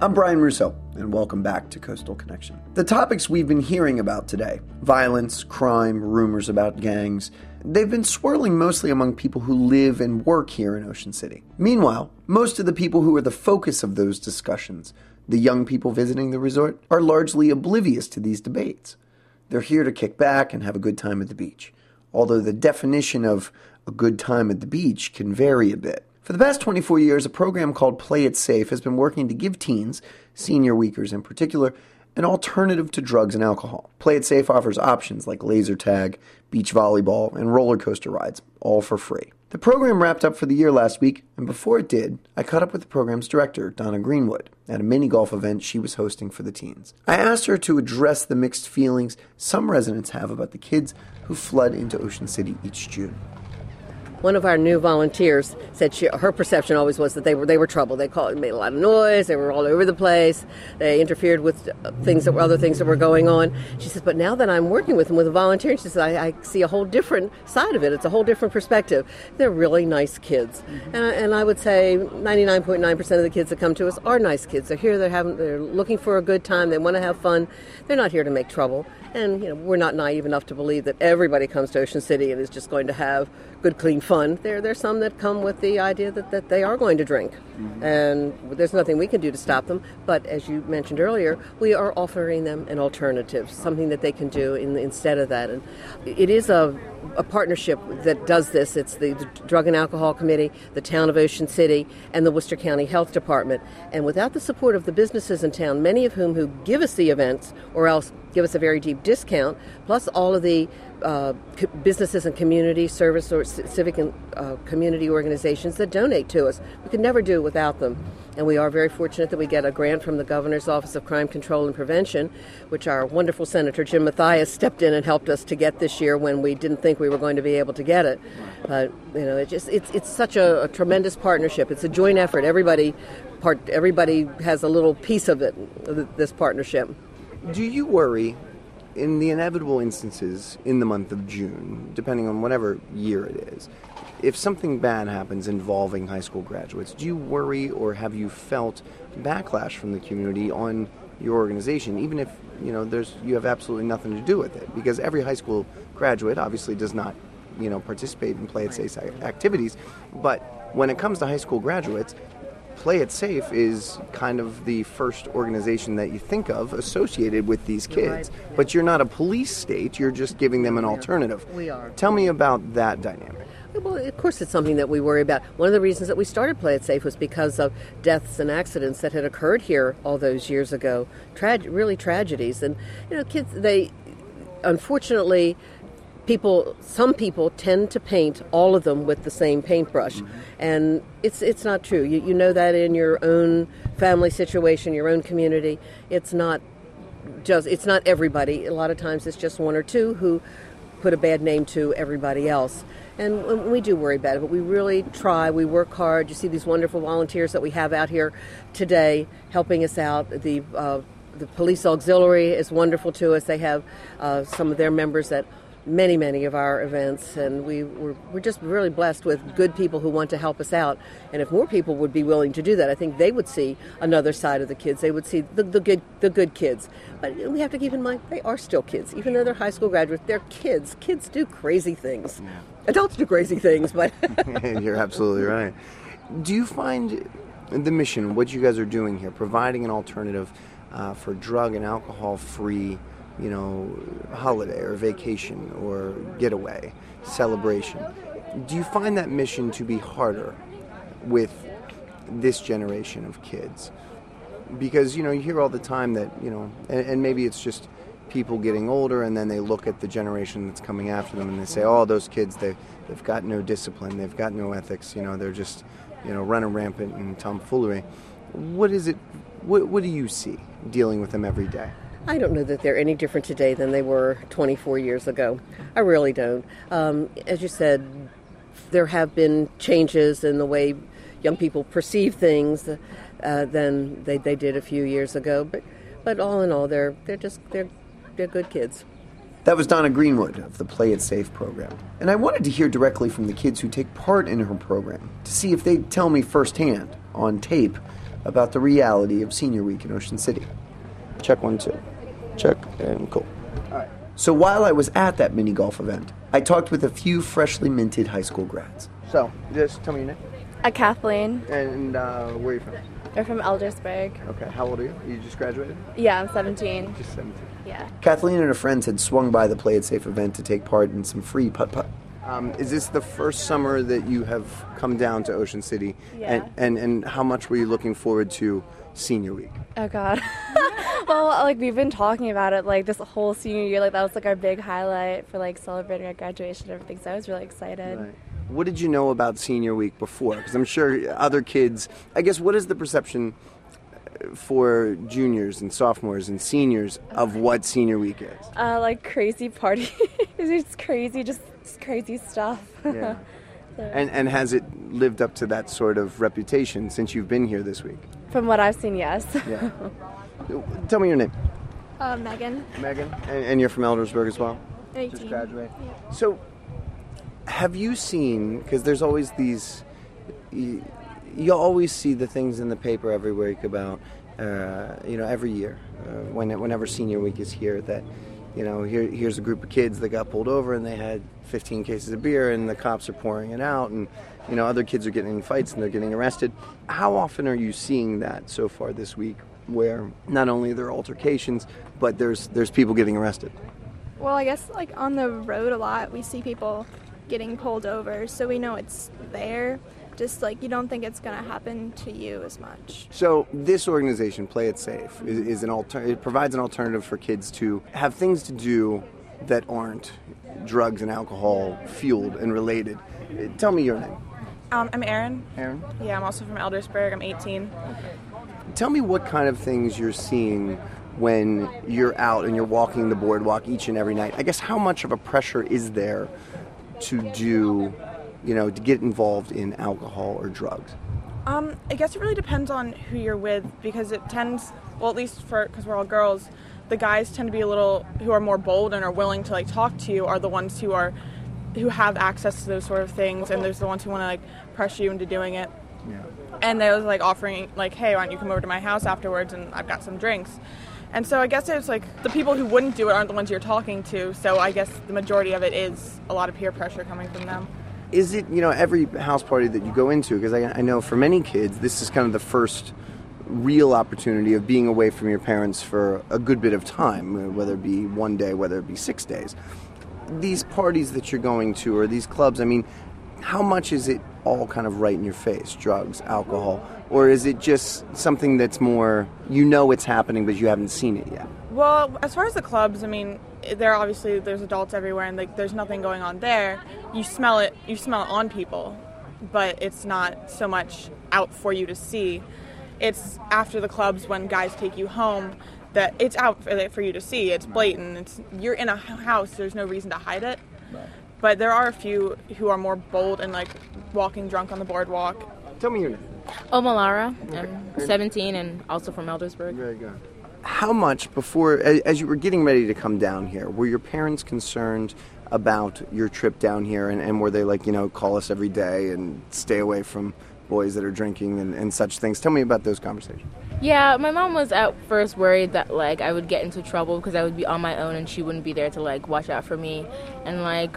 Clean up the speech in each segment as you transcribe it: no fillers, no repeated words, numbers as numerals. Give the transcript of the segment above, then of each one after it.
I'm Brian Russo, and welcome back to Coastal Connection. The topics we've been hearing about today, violence, crime, rumors about gangs, they've been swirling mostly among people who live and work here in Ocean City. Meanwhile, most of the people who are the focus of those discussions, the young people visiting the resort, are largely oblivious to these debates. They're here to kick back and have a good time at the beach, although the definition of a good time at the beach can vary a bit. For the past 24 years, a program called Play It Safe has been working to give teens, senior weekers in particular, an alternative to drugs and alcohol. Play It Safe offers options like laser tag, beach volleyball, and roller coaster rides, all for free. The program wrapped up for the year last week, and before it did, I caught up with the program's director, Donna Greenwood, at a mini golf event she was hosting for the teens. I asked her to address the mixed feelings some residents have about the kids who flood into Ocean City each June. One of our new volunteers said her perception always was that they were trouble. They made a lot of noise. They were all over the place. They interfered with other things that were going on. She says, but now that I'm working with them with a volunteer, she says, I see a whole different side of it. It's a whole different perspective. They're really nice kids, and I would say 99.9% of the kids that come to us are nice kids. They're here. They're looking for a good time. They want to have fun. They're not here to make trouble. And we're not naive enough to believe that everybody comes to Ocean City and is just going to have good, clean fun. There's some that come with the idea that they are going to drink. And there's nothing we can do to stop them. But as you mentioned earlier, we are offering them an alternative, something that they can do instead of that. And it is a partnership that does this. It's the Drug and Alcohol Committee, the Town of Ocean City, and the Worcester County Health Department. And without the support of the businesses in town, many of whom give us the events or else give us a very deep discount, plus all of the businesses and community service or civic and community organizations that donate to us. We could never do it without them. And we are very fortunate that we get a grant from the Governor's Office of Crime Control and Prevention, which our wonderful Senator Jim Mathias stepped in and helped us to get this year when we didn't think we were going to be able to get it. But it's such a tremendous partnership. It's a joint effort. Everybody has a little piece of it, this partnership. Do you worry, in the inevitable instances in the month of June, depending on whatever year it is, if something bad happens involving high school graduates, do you worry or have you felt backlash from the community on your organization, even if you have absolutely nothing to do with it? Because every high school graduate obviously does not participate in Play It Safe activities, but when it comes to high school graduates, Play It Safe is kind of the first organization that you think of associated with these kids. Right. But you're not a police state, you're just giving them an alternative. We are. Tell me about that dynamic. Well, of course it's something that we worry about. One of the reasons that we started Play It Safe was because of deaths and accidents that had occurred here all those years ago. Really tragedies. And, kids, unfortunately, some people tend to paint all of them with the same paintbrush, and it's not true. You know that in your own family situation, your own community. It's not everybody. A lot of times it's just one or two who put a bad name to everybody else. And we do worry about it, but we really try. We work hard. You see these wonderful volunteers that we have out here today helping us out. The police auxiliary is wonderful to us. They have some of their members at many of our events, and we're just really blessed with good people who want to help us out. And if more people would be willing to do that, I think they would see another side of the kids. They would see the good kids. But we have to keep in mind, they are still kids. Even though they're high school graduates, they're kids. Kids do crazy things. Yeah. Adults do crazy things, but... You're absolutely right. Do you find the mission, what you guys are doing here, providing an alternative for drug and alcohol-free holiday or vacation or getaway, celebration. Do you find that mission to be harder with this generation of kids? Because, you hear all the time that, and maybe it's just people getting older and then they look at the generation that's coming after them and they say, oh, those kids, they've got no discipline, they've got no ethics, they're just, running rampant in tomfoolery. What is it, what do you see dealing with them every day? I don't know that they're any different today than they were 24 years ago. I really don't. As you said, there have been changes in the way young people perceive things than they did a few years ago. But all in all, they're good kids. That was Donna Greenwood of the Play It Safe program. And I wanted to hear directly from the kids who take part in her program to see if they'd tell me firsthand, on tape, about the reality of Senior Week in Ocean City. Check 1, 2. Check, and cool. All right. So while I was at that mini golf event, I talked with a few freshly minted high school grads. So, just tell me your name. Kathleen. And where are you from? We're from Eldersburg. Okay, how old are you? You just graduated? Yeah, I'm 17. Just 17. Yeah. Kathleen and her friends had swung by the Play It Safe event to take part in some free putt-putt. Is this the first summer that you have come down to Ocean City? Yeah. And how much were you looking forward to Senior Week? Oh, God. Well, like, we've been talking about it, like, this whole senior year. Like, that was, like, our big highlight for, like, celebrating our graduation and everything. So I was really excited. Right. What did you know about Senior Week before? Because I'm sure other kids, I guess, what is the perception for juniors and sophomores and seniors of what Senior Week is? Like, crazy parties. It's crazy, just crazy stuff. Yeah. So, And has it lived up to that sort of reputation since you've been here this week? from what I've seen, yes. Yeah. Tell me your name. Megan. Megan. And you're from Eldersburg as well? 18. Just graduated? Yeah. So, have you seen, because there's always these, you always see the things in the paper every week about, every year, whenever Senior Week is here, that, here's a group of kids that got pulled over and they had 15 cases of beer and the cops are pouring it out and, other kids are getting in fights and they're getting arrested. How often are you seeing that so far this week where not only are there altercations, but there's people getting arrested? Well, I guess like on the road a lot we see people getting pulled over, so we know it's there. Just like you don't think it's going to happen to you as much. So this organization, Play It Safe, is it provides an alternative for kids to have things to do that aren't drugs and alcohol fueled and related. Tell me your name. I'm Erin. Erin? Yeah, I'm also from Eldersburg. I'm 18. Tell me what kind of things you're seeing when you're out and you're walking the boardwalk each and every night. I guess how much of a pressure is there to do, to get involved in alcohol or drugs? I guess it really depends on who you're with because it tends, well, at least because we're all girls, the guys tend to be who are more bold and are willing to talk to you are the ones who have access to those sort of things, and there's the ones who want to pressure you into doing it. Yeah. And they was offering hey, why don't you come over to my house afterwards and I've got some drinks. And so I guess it's the people who wouldn't do it aren't the ones you're talking to, so I guess the majority of it is a lot of peer pressure coming from them. Is it, every house party that you go into, because I know for many kids this is kind of the first real opportunity of being away from your parents for a good bit of time, whether it be one day, whether it be 6 days. These parties that you're going to, or these clubs, how much is it all kind of right in your face, drugs, alcohol, or is it just something that's more, it's happening, but you haven't seen it yet? Well, as far as the clubs, there's adults everywhere, and there's nothing going on there. You smell it on people, but it's not so much out for you to see. It's after the clubs when guys take you home that it's out for you to see. It's blatant. You're in a house. There's no reason to hide it. Right. But there are a few who are more bold and walking drunk on the boardwalk. Tell me your name. Omalara. Okay. I'm 17 and also from Eldersburg. Very good. How much before, as you were getting ready to come down here, were your parents concerned about your trip down here, and were they call us every day and stay away from boys that are drinking and such things? Tell me about those conversations. Yeah, my mom was at first worried that I would get into trouble because I would be on my own and she wouldn't be there to watch out for me, and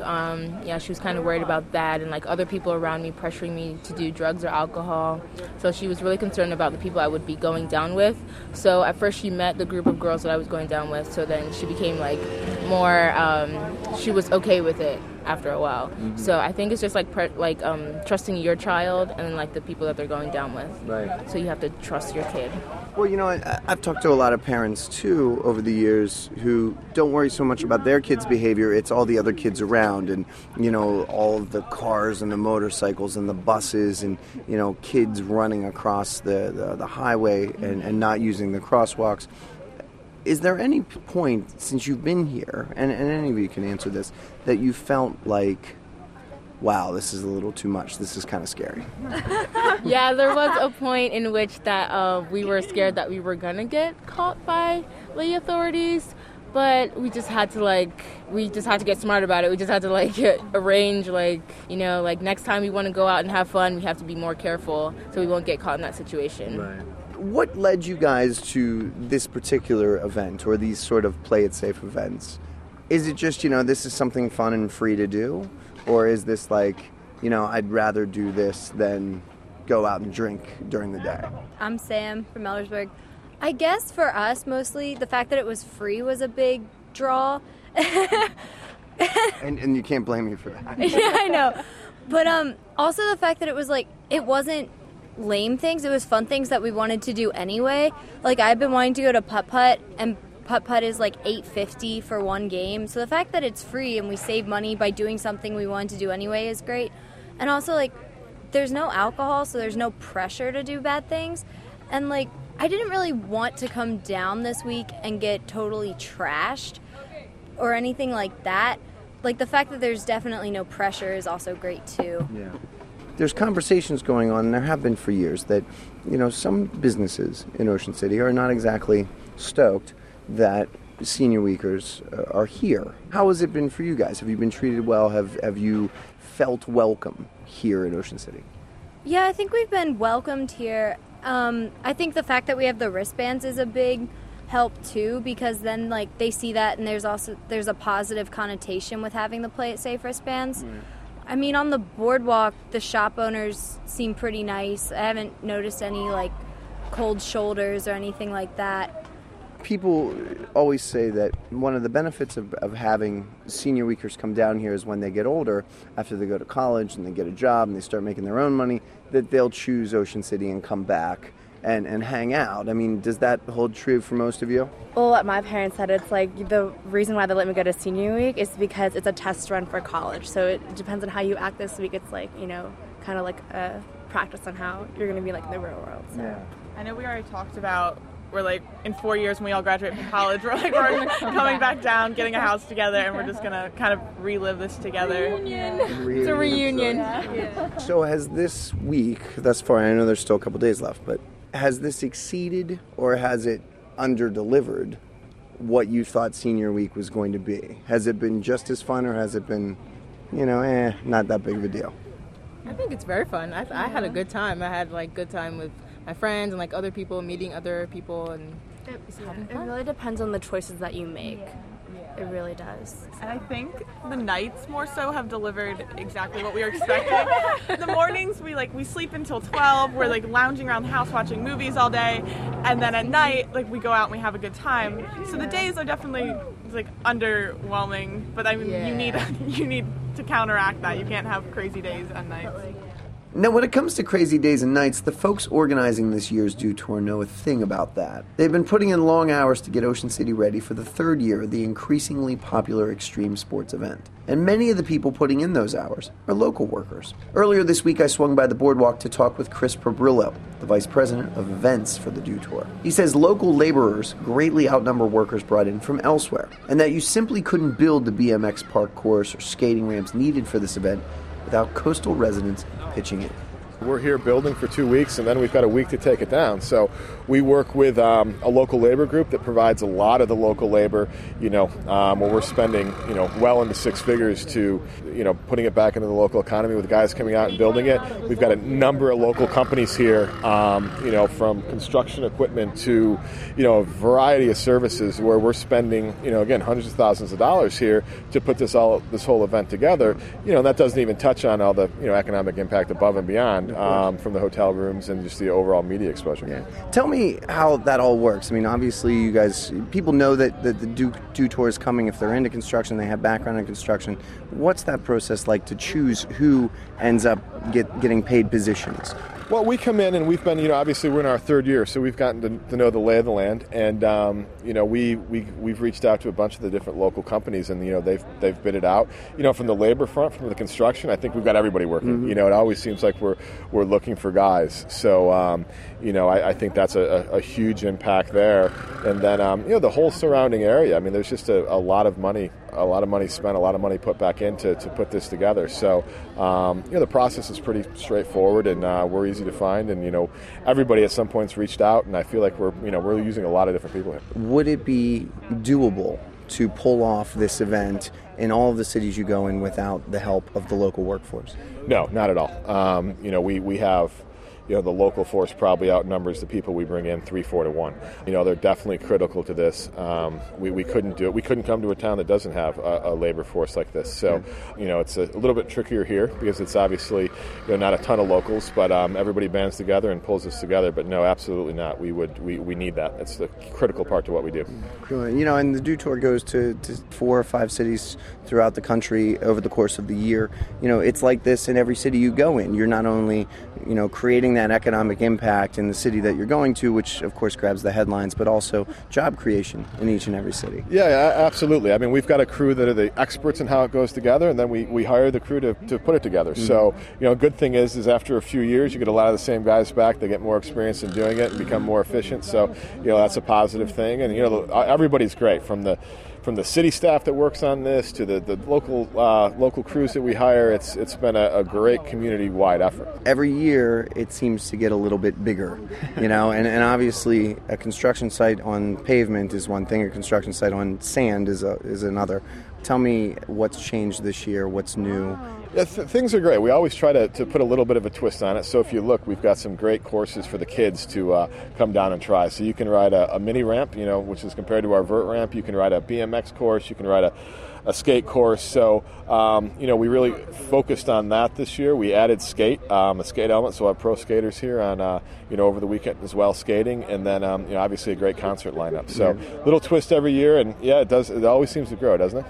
she was kind of worried about that and other people around me pressuring me to do drugs or alcohol. So she was really concerned about the people I would be going down with. So at first she met the group of girls that I was going down with. So then she became more. She was okay with it after a while. Mm-hmm. So I think it's just trusting your child and the people that they're going down with. Right. So you have to trust your kid. Well, I've talked to a lot of parents too over the years who don't worry so much about their kids' behavior. It's all the other kids around, and all of the cars and the motorcycles and the buses and kids running across the highway and not using the crosswalks. Is there any point since you've been here, and any of you can answer this, that you felt wow, this is a little too much, this is kind of scary? Yeah, there was a point in which that we were scared that we were going to get caught by the authorities, but we just had to get smart about it. We just had to arrange next time we want to go out and have fun, we have to be more careful so we won't get caught in that situation. Right. What led you guys to this particular event or these sort of play it safe events? Is it just, this is something fun and free to do? Or is this like, I'd rather do this than go out and drink during the day? I'm Sam from Eldersburg. I guess for us, mostly, the fact that it was free was a big draw. and you can't blame me for that. Yeah, I know. But also the fact that it was like, it wasn't lame things, it was fun things that we wanted to do anyway. Like, I've been wanting to go to putt-putt, and putt-putt is like $8.50 for one game. So the fact that it's free and we save money by doing something we wanted to do anyway is great. And also, like, there's no alcohol, so there's no pressure to do bad things. And, like, I didn't really want to come down this week and get totally trashed or anything like that. Like, the fact that there's definitely no pressure is also great, too. Yeah. There's conversations going on, and there have been for years, that, some businesses in Ocean City are not exactly stoked that senior weekers are here. How has it been for you guys? Have you been treated well? Have you felt welcome here in Ocean City? Yeah, I think we've been welcomed here. I think the fact that we have the wristbands is a big help too, because then like they see that, and there's a positive connotation with having the play it safe wristbands. Right. I mean, on the boardwalk, the shop owners seem pretty nice. I haven't noticed any like cold shoulders or anything like that. People always say that one of the benefits of having senior weekers come down here is when they get older, after they go to college and they get a job and they start making their own money, that they'll choose Ocean City and come back and hang out. I mean, does that hold true for most of you? Well, what my parents said, it's like the reason why they let me go to senior week is because it's a test run for college. So it depends on how you act this week. It's like, kind of like a practice on how you're going to be like in the real world. So. Yeah. I know we already talked about, we're like in 4 years when we all graduate from college, we're coming back down, getting a house together, and we're just going to kind of relive this together. Reunion. It's a reunion. Yeah. So has this week, thus far, I know there's still a couple days left, but has this exceeded or has it under-delivered what you thought senior week was going to be? Has it been just as fun, or has it been, not that big of a deal? I think it's very fun. I had a good time. I had good time with my friends and other people, meeting other people, and it really depends on the choices that you make. It really does. And I think the nights more so have delivered exactly what we were expecting. The mornings we sleep until 12. We're lounging around the house watching movies all day, and then at night we go out and we have a good time. So the days are definitely underwhelming, but I mean you need to counteract that. You can't have crazy days and nights. Now, when it comes to crazy days and nights, the folks organizing this year's Dew Tour know a thing about that. They've been putting in long hours to get Ocean City ready for the third year of the increasingly popular extreme sports event. And many of the people putting in those hours are local workers. Earlier this week, I swung by the boardwalk to talk with Chris Probrillo, the vice president of events for the Dew Tour. He says local laborers greatly outnumber workers brought in from elsewhere, and that you simply couldn't build the BMX park course or skating ramps needed for this event without coastal residents pitching in. We're here building for 2 weeks, and then we've got a week to take it down. So we work with a local labor group that provides a lot of the local labor, where we're spending, well into six figures to, putting it back into the local economy with guys coming out and building it. We've got a number of local companies here, from construction equipment to, a variety of services where we're spending, again, hundreds of thousands of dollars here to put this whole event together. And that doesn't even touch on all the, economic impact above and beyond. From the hotel rooms and just the overall media exposure. Yeah. Tell me how that all works. I mean, obviously, you guys, people know that the Dew Tour is coming if they're into construction, they have background in construction. What's that process like to choose who ends up getting paid positions? Well, we come in and we've been, obviously we're in our third year, so we've gotten to know the lay of the land, and we've reached out to a bunch of the different local companies, and they've bid it out. From the labor front, from the construction, I think we've got everybody working. Mm-hmm. It always seems like we're looking for guys, so I think that's a huge impact there. And then the whole surrounding area. I mean, there's just a lot of money spent, a lot of money put back in to put this together. So the process is pretty straightforward, and we're easy to find, and everybody at some points reached out, and I feel like we're using a lot of different people here. Would it be doable to pull off this event in all of the cities you go in without the help of the local workforce? No, not at all. We have the local force probably outnumbers the people we bring in 3-4 to 1. They're definitely critical to this. We couldn't do it. We couldn't come to a town that doesn't have a labor force like this. So, it's a little bit trickier here because it's obviously not a ton of locals, but everybody bands together and pulls us together. But no, absolutely not. We need that. It's the critical part to what we do. And the DO Tour goes to 4 or 5 cities throughout the country over the course of the year. It's like this in every city you go in. You're not only, creating that economic impact in the city that you're going to, which of course grabs the headlines, but also job creation in each and every city. Yeah, absolutely. I mean, we've got a crew that are the experts in how it goes together, and then we hire the crew to put it together. Mm-hmm. So, a good thing is after a few years, you get a lot of the same guys back. They get more experience in doing it and become more efficient. So, that's a positive thing. And, everybody's great, from the city staff that works on this to the local crews that we hire. It's been a great community-wide effort. Every year it seems to get a little bit bigger, and obviously a construction site on pavement is one thing, a construction site on sand is another. Tell me what's changed this year, what's new. Yeah, things are great. We always try to put a little bit of a twist on it. So if you look, we've got some great courses for the kids to come down and try. So you can ride a mini ramp, which is compared to our vert ramp. You can ride a BMX course. You can ride a skate course. So, we really focused on that this year. We added skate, a skate element, so we'll have pro skaters here on, over the weekend as well, skating, and then, obviously a great concert lineup. So, little twist every year, and yeah, it does. It always seems to grow, doesn't it?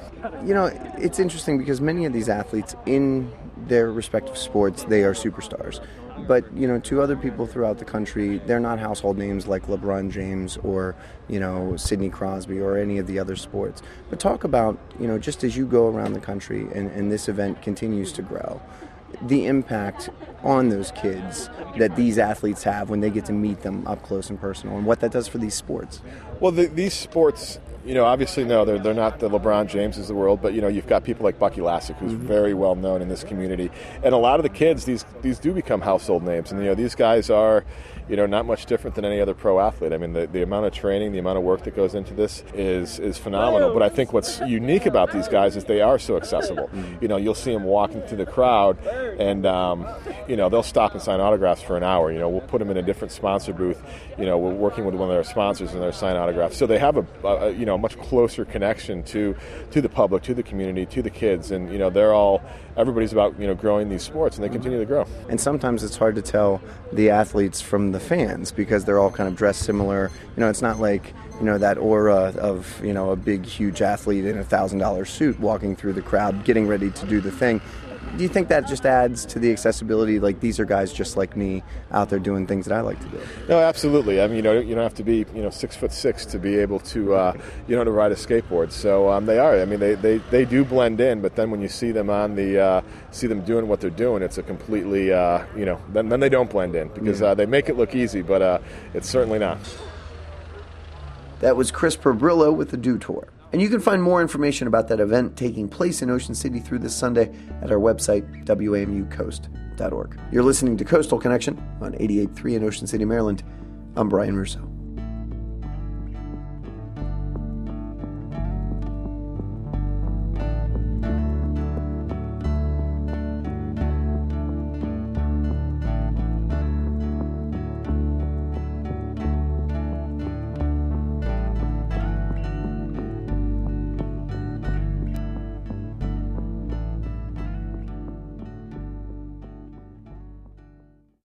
It's interesting because many of these athletes in their respective sports, they are superstars. But, to other people throughout the country, they're not household names like LeBron James or, Sidney Crosby or any of the other sports. But talk about, just as you go around the country and this event continues to grow, the impact on those kids that these athletes have when they get to meet them up close and personal, and what that does for these sports. Well, these sports, obviously, no, they're not the LeBron Jameses of the world, but, you've got people like Bucky Lasek, who's very well known in this community. And a lot of the kids, these do become household names. And, these guys are, not much different than any other pro athlete. I mean, the amount of training, the amount of work that goes into this is phenomenal. But I think what's unique about these guys is they are so accessible. You'll see them walking through the crowd, and, they'll stop and sign autographs for an hour. We'll put them in a different sponsor booth. We're working with one of their sponsors, and they're signing autographs. So they have a much closer connection to the public, to the community, to the kids, and everybody's about growing these sports, and they continue to grow. And sometimes it's hard to tell the athletes from the fans because they're all kind of dressed similar. It's not like that aura of a big huge athlete in a $1,000 suit walking through the crowd getting ready to do the thing. Do you think that just adds to the accessibility? Like, these are guys just like me out there doing things that I like to do. No, absolutely. I mean, you don't have to be 6'6" to be able to to ride a skateboard. So they are. I mean, they do blend in. But then when you see them see them doing what they're doing, it's a completely then they don't blend in because they make it look easy, but it's certainly not. That was Chris Perbrillo with the DO Tour. And you can find more information about that event taking place in Ocean City through this Sunday at our website, WAMUcoast.org. You're listening to Coastal Connection on 88.3 in Ocean City, Maryland. I'm Brian Russo.